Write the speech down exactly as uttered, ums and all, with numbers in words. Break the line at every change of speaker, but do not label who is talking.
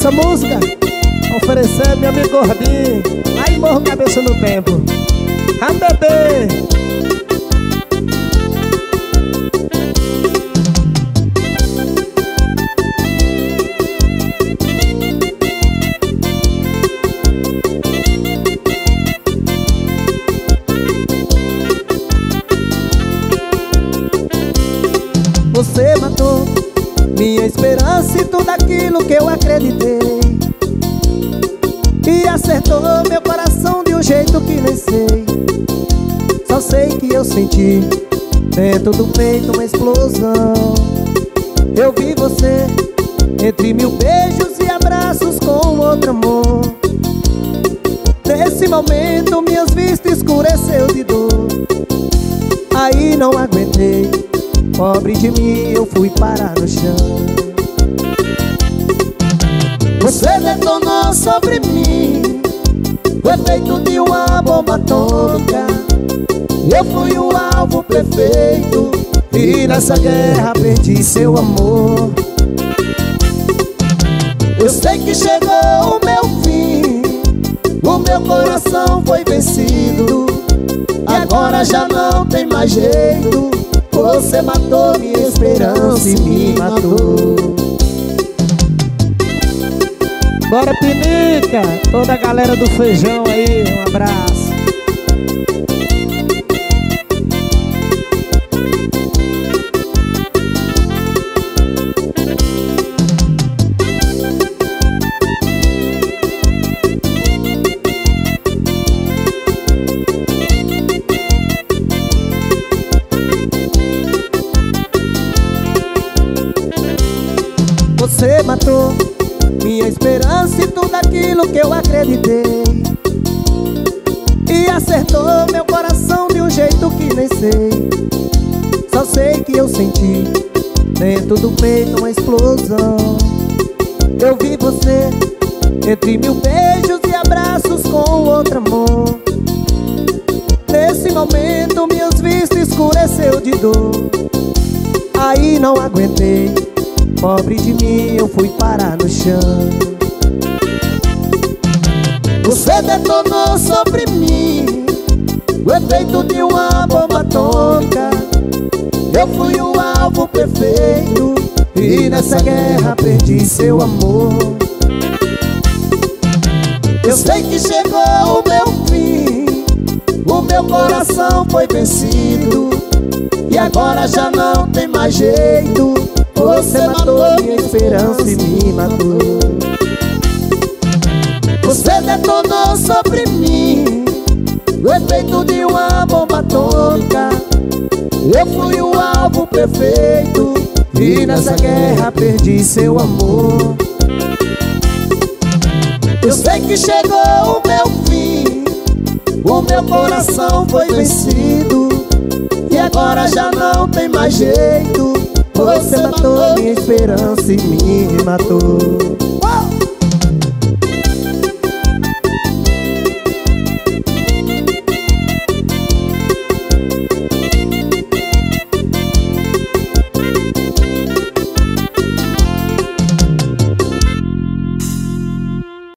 essa música oferecer meu amigo Gordinho, lá em Morro Cabeça no Tempo. A bebê. Você matou minha esperança e tudo aquilo que eu acreditei, e acertou meu coração de um jeito que nem sei. Só sei que eu senti dentro do peito uma explosão. Eu vi você entre mil beijos e abraços com outro amor. Nesse momento minhas vistas escureceu de dor. Aí não aguentei, pobre de mim, eu fui parar no chão. Você detonou sobre mim o efeito de uma bomba atômica. Eu fui o alvo perfeito e nessa guerra perdi seu amor. Eu sei que chegou o meu fim, o meu coração foi vencido, e agora já não tem mais jeito. Você matou minha esperança e me matou.
Bora, Pinica, toda a galera do Feijão aí, um abraço.
Você matou minha esperança e tudo aquilo que eu acreditei, e acertou meu coração de um jeito que nem sei. Só sei que eu senti dentro do peito uma explosão. Eu vi você entre mil beijos e abraços com outro amor. Nesse momento minhas vistas escureceu de dor. Aí não aguentei, pobre de mim, eu fui parar no chão. Você detonou sobre mim o efeito de uma bomba atômica. Eu fui o alvo perfeito e nessa guerra perdi seu amor. Eu sei que chegou o meu fim, o meu coração foi vencido, e agora já não tem mais jeito. Você matou minha esperança e me matou. Você detonou sobre mim o efeito de uma bomba atômica. Eu fui o alvo perfeito e nessa guerra perdi seu amor. Eu sei que chegou o meu fim, o meu coração foi vencido, e agora já não tem mais jeito. Você matou minha esperança e me matou.